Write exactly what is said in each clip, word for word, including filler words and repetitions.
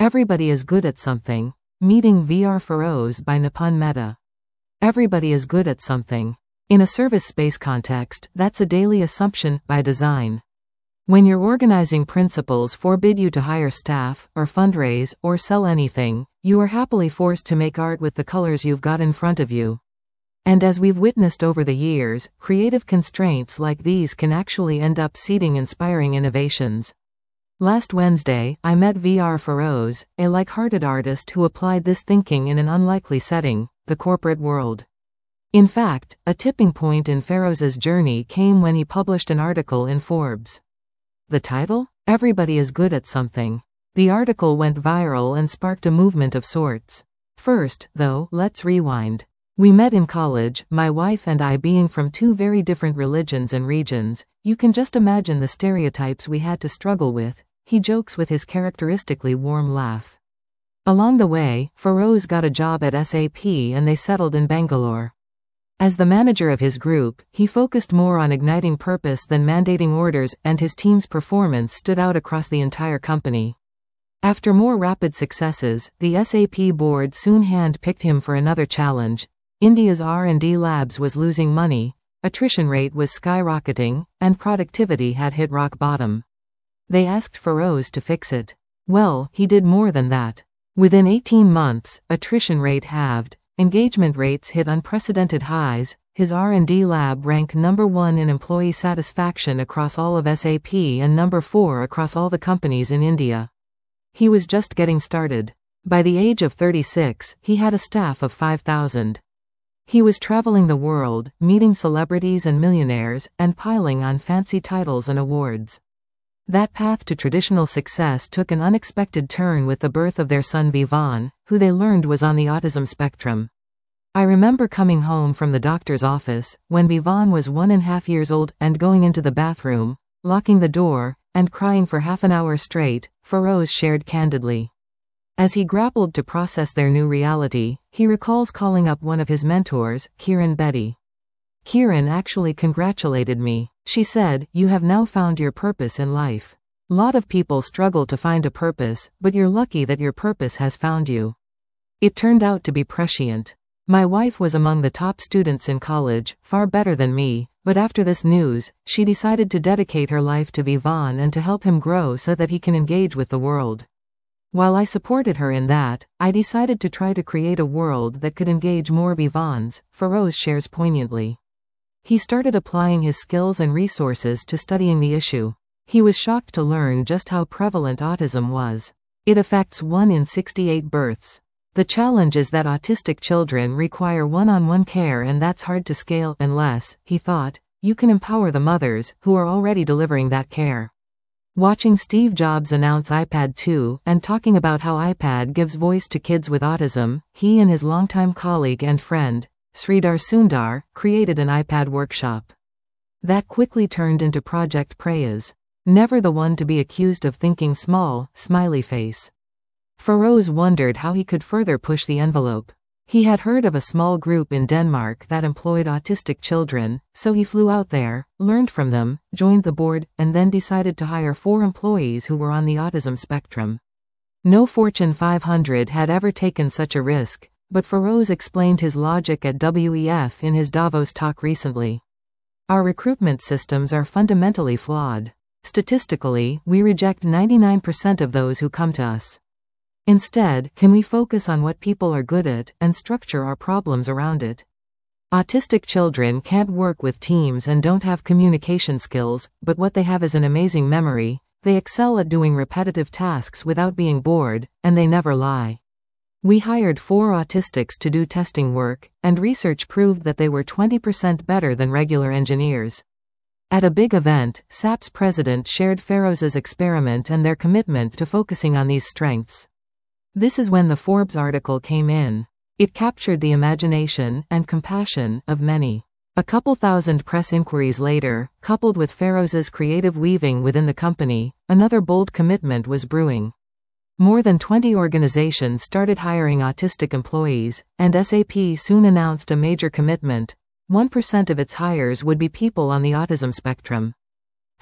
Everybody is good at something. Meeting V R Feroz by Nipun Mehta. Everybody is good at something. In a service space context, that's a daily assumption by design. When your organizing principles forbid you to hire staff, or fundraise, or sell anything, you are happily forced to make art with the colors you've got in front of you. And as we've witnessed over the years, creative constraints like these can actually end up seeding inspiring innovations. Last Wednesday, I met V R Feroz, a like-hearted artist who applied this thinking in an unlikely setting, the corporate world. In fact, a tipping point in Feroz's journey came when he published an article in Forbes. The title? Everybody is good at something. The article went viral and sparked a movement of sorts. First, though, let's rewind. We met in college, my wife and I being from two very different religions and regions. You can just imagine the stereotypes we had to struggle with, he jokes with his characteristically warm laugh. Along the way, Feroz got a job at S A P and they settled in Bangalore. As the manager of his group, he focused more on igniting purpose than mandating orders, and his team's performance stood out across the entire company. After more rapid successes, the S A P board soon hand-picked him for another challenge. India's R and D labs was losing money, attrition rate was skyrocketing, and productivity had hit rock bottom. They asked Feroz to fix it. Well, he did more than that. Within eighteen months, attrition rate halved. Engagement rates hit unprecedented highs, his R and D lab ranked number one in employee satisfaction across all of S A P and number four across all the companies in India. He was just getting started. By the age of thirty-six, he had a staff of five thousand. He was traveling the world, meeting celebrities and millionaires, and piling on fancy titles and awards. That path to traditional success took an unexpected turn with the birth of their son Vivan, who they learned was on the autism spectrum. I remember coming home from the doctor's office, when Vivan was one and a half years old, and going into the bathroom, locking the door, and crying for half an hour straight, Feroz shared candidly. As he grappled to process their new reality, he recalls calling up one of his mentors, Kiran Bedi. Kiran actually congratulated me. She said, "You have now found your purpose in life. Lot of people struggle to find a purpose, but you're lucky that your purpose has found you." It turned out to be prescient. My wife was among the top students in college, far better than me, but after this news, she decided to dedicate her life to Vivan and to help him grow so that he can engage with the world. While I supported her in that, I decided to try to create a world that could engage more Vivans, Feroz shares poignantly. He started applying his skills and resources to studying the issue. He was shocked to learn just how prevalent autism was. It affects one in sixty-eight births. The challenge is that autistic children require one-on-one care, and that's hard to scale unless, he thought, you can empower the mothers, who are already delivering that care. Watching Steve Jobs announce iPad two, and talking about how iPad gives voice to kids with autism, he and his longtime colleague and friend, Sridhar Sundar, created an iPad workshop. That quickly turned into Project Prayas. Never the one to be accused of thinking small, smiley face. Feroz wondered how he could further push the envelope. He had heard of a small group in Denmark that employed autistic children, so he flew out there, learned from them, joined the board, and then decided to hire four employees who were on the autism spectrum. No Fortune five hundred had ever taken such a risk, but Feroz explained his logic at W E F in his Davos talk recently. Our recruitment systems are fundamentally flawed. Statistically, we reject ninety-nine percent of those who come to us. Instead, can we focus on what people are good at, and structure our problems around it? Autistic children can't work with teams and don't have communication skills, but what they have is an amazing memory. They excel at doing repetitive tasks without being bored, and they never lie. We hired four autistics to do testing work, and research proved that they were twenty percent better than regular engineers. At a big event, S A P's president shared Feroz's experiment and their commitment to focusing on these strengths. This is when the Forbes article came in. It captured the imagination and compassion of many. A couple thousand press inquiries later, coupled with Feroz's creative weaving within the company, another bold commitment was brewing. More than twenty organizations started hiring autistic employees, and S A P soon announced a major commitment. one percent of its hires would be people on the autism spectrum.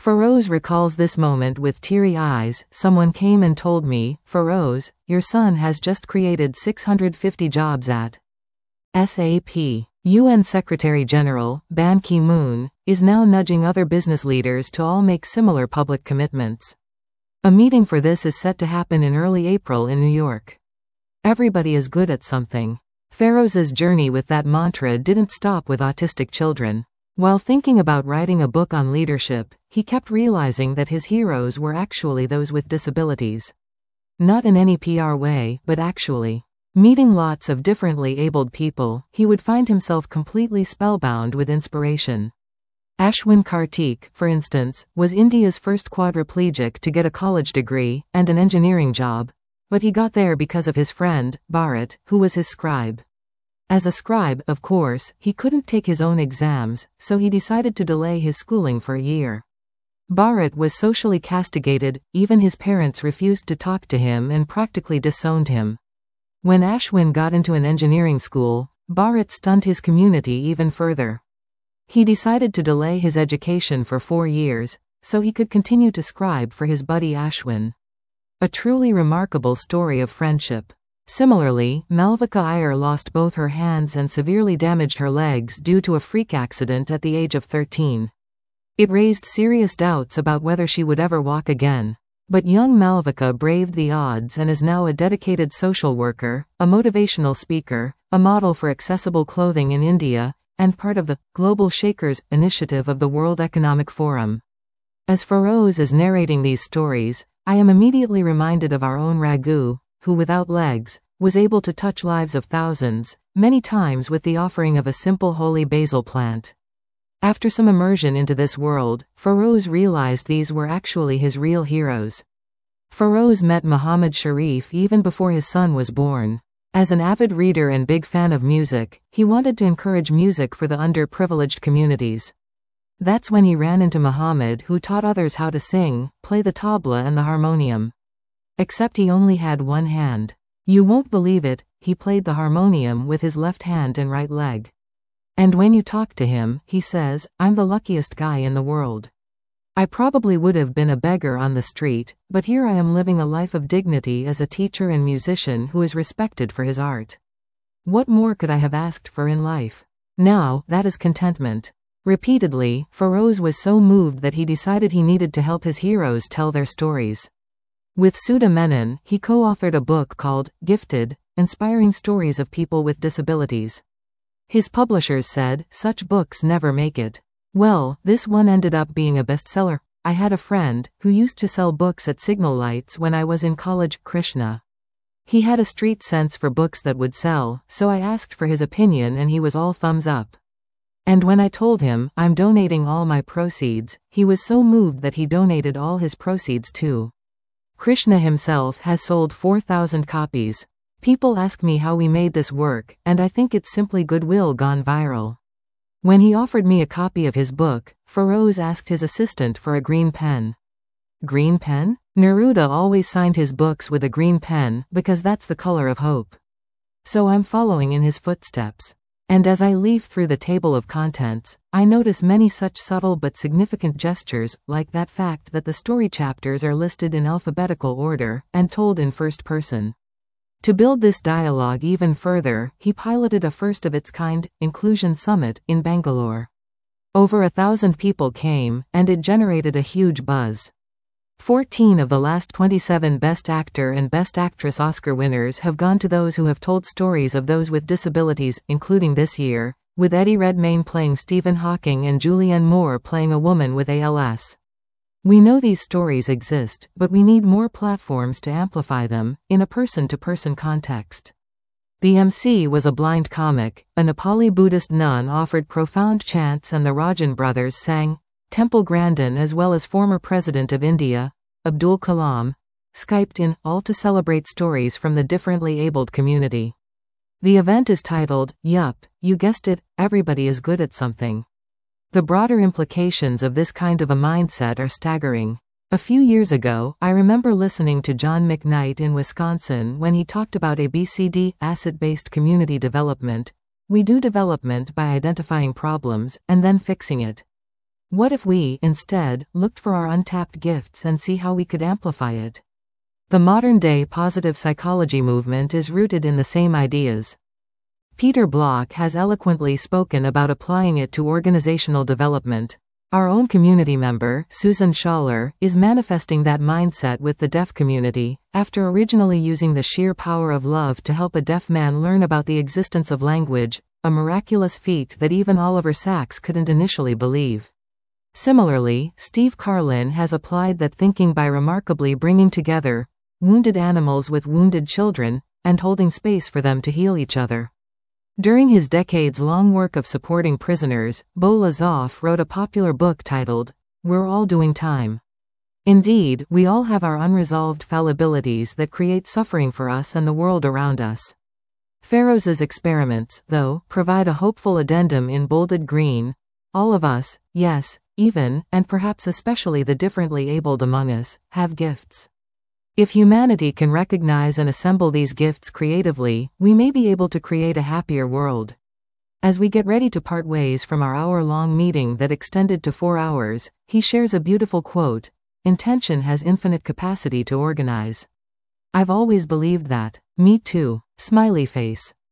Feroz recalls this moment with teary eyes. Someone came and told me, Feroz, your son has just created six hundred fifty jobs at S A P. U N Secretary-General, Ban Ki-moon, is now nudging other business leaders to all make similar public commitments. A meeting for this is set to happen in early April in New York. Everybody is good at something. Feroz's journey with that mantra didn't stop with autistic children. While thinking about writing a book on leadership, he kept realizing that his heroes were actually those with disabilities. Not in any P R way, but actually. Meeting lots of differently abled people, he would find himself completely spellbound with inspiration. Ashwin Kartik, for instance, was India's first quadriplegic to get a college degree and an engineering job, but he got there because of his friend, Bharat, who was his scribe. As a scribe, of course, he couldn't take his own exams, so he decided to delay his schooling for a year. Bharat was socially castigated, even his parents refused to talk to him and practically disowned him. When Ashwin got into an engineering school, Bharat stunned his community even further. He decided to delay his education for four years, so he could continue to scribe for his buddy Ashwin. A truly remarkable story of friendship. Similarly, Malvika Iyer lost both her hands and severely damaged her legs due to a freak accident at the age of thirteen. It raised serious doubts about whether she would ever walk again. But young Malvika braved the odds and is now a dedicated social worker, a motivational speaker, a model for accessible clothing in India, and part of the Global Shakers initiative of the World Economic Forum. As Feroz is narrating these stories, I am immediately reminded of our own Raghu, who without legs, was able to touch lives of thousands, many times with the offering of a simple holy basil plant. After some immersion into this world, Feroz realized these were actually his real heroes. Feroz met Muhammad Sharif even before his son was born. As an avid reader and big fan of music, he wanted to encourage music for the underprivileged communities. That's when he ran into Muhammad, who taught others how to sing, play the tabla and the harmonium. Except he only had one hand. You won't believe it, he played the harmonium with his left hand and right leg. And when you talk to him, he says, I'm the luckiest guy in the world. I probably would have been a beggar on the street, but here I am living a life of dignity as a teacher and musician who is respected for his art. What more could I have asked for in life? Now, that is contentment. Repeatedly, Feroz was so moved that he decided he needed to help his heroes tell their stories. With Sudha Menon, he co-authored a book called Gifted, Inspiring Stories of People with Disabilities. His publishers said, such books never make it. Well, this one ended up being a bestseller. I had a friend who used to sell books at signal lights when I was in college, Krishna. He had a street sense for books that would sell, so I asked for his opinion and he was all thumbs up. And when I told him, I'm donating all my proceeds, he was so moved that he donated all his proceeds too. Krishna himself has sold four thousand copies. People ask me how we made this work, and I think it's simply goodwill gone viral. When he offered me a copy of his book, Feroz asked his assistant for a green pen. Green pen? Neruda always signed his books with a green pen because that's the color of hope. So I'm following in his footsteps. And as I leaf through the table of contents, I notice many such subtle but significant gestures, like that fact that the story chapters are listed in alphabetical order and told in first person. To build this dialogue even further, he piloted a first-of-its-kind Inclusion Summit in Bangalore. Over a thousand people came, and it generated a huge buzz. Fourteen of the last twenty-seven Best Actor and Best Actress Oscar winners have gone to those who have told stories of those with disabilities, including this year, with Eddie Redmayne playing Stephen Hawking and Julianne Moore playing a woman with A L S. We know these stories exist, but we need more platforms to amplify them, in a person-to-person context. The M C was a blind comic. A Nepali Buddhist nun offered profound chants and the Rajan brothers sang. Temple Grandin, as well as former President of India, Abdul Kalam, Skyped in, all to celebrate stories from the differently abled community. The event is titled, Yup, you guessed it, everybody is good at something. The broader implications of this kind of a mindset are staggering. A few years ago, I remember listening to John McKnight in Wisconsin when he talked about A B C D, asset-based community development. We do development by identifying problems, and then fixing it. What if we, instead, looked for our untapped gifts and see how we could amplify it? The modern-day positive psychology movement is rooted in the same ideas. Peter Block has eloquently spoken about applying it to organizational development. Our own community member, Susan Schaller, is manifesting that mindset with the deaf community, after originally using the sheer power of love to help a deaf man learn about the existence of language, a miraculous feat that even Oliver Sacks couldn't initially believe. Similarly, Steve Carlin has applied that thinking by remarkably bringing together wounded animals with wounded children, and holding space for them to heal each other. During his decades-long work of supporting prisoners, Bo Lazoff wrote a popular book titled, We're All Doing Time. Indeed, we all have our unresolved fallibilities that create suffering for us and the world around us. Farrows's experiments, though, provide a hopeful addendum in bolded green. All of us, yes, even, and perhaps especially the differently abled among us, have gifts. If humanity can recognize and assemble these gifts creatively, we may be able to create a happier world. As we get ready to part ways from our hour-long meeting that extended to four hours, he shares a beautiful quote, "Intention has infinite capacity to organize." I've always believed that. Me too. Smiley face.